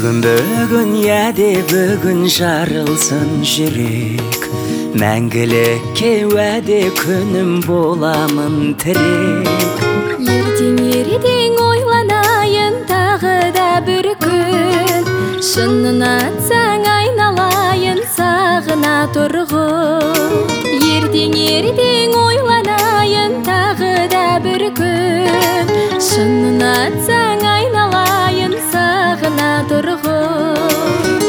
Бүгін яде бүгін жарылсын жүрек, мәңгілікке уәде күнім боламын тірек. Ертең ойланайын тағы да бір күн, шынын атсаң айналайын сағына тұрғын. Ертең ойланайын тағы да бір күн, шынын атсаң айналайын сағына тұрғын.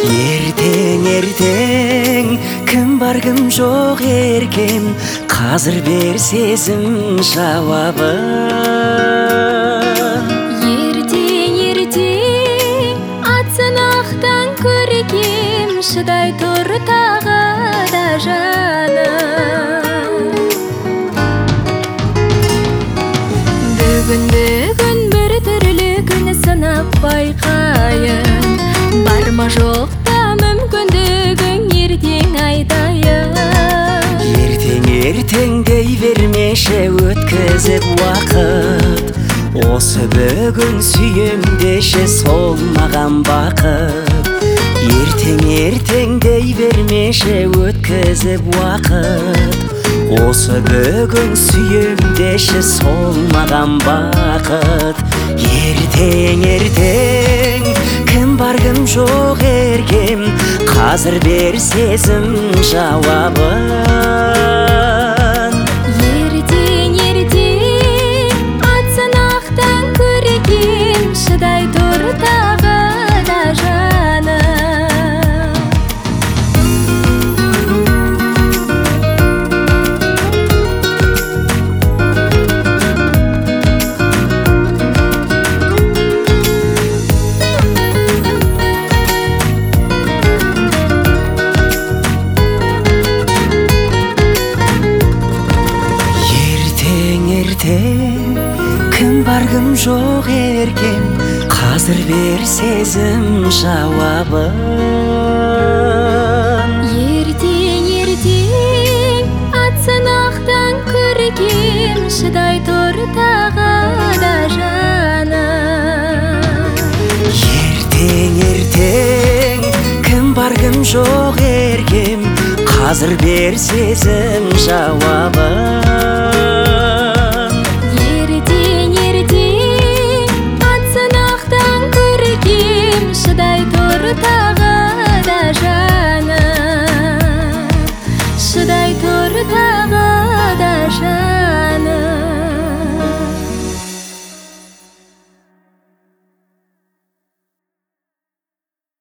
Ертең кім бар кім жоқ еркем, қазір бер сезім жауабын. Ертең атсын ақтан көркем, шыдай тұр тағы да жаным. Бүгін бір түрлі күн сынап байқайын, бар ма жоқ та мүмкіндігің ертең айтайын. Ертең дей бермеші өткізіп уақыт, осы бүгін сүйем деші сол маған бақыт. Ертең дей бермеші өткізіп уақыт, осы бүгін сүйем деші сол маған бақыт. Ертең кім бар кім жоқ еркем, қазір бер сезім жауабын. Ертең атсын ақтан көркем, шыдай тұр тағы да жаным. Кім бар кім жоқ еркем, қазір бер сезім жауабын. Ертең атсын ақтан көркем, шыдай тұр тағы да жаным. Ертең кім бар кім жоқ еркем, қазір бер сезім жауабын.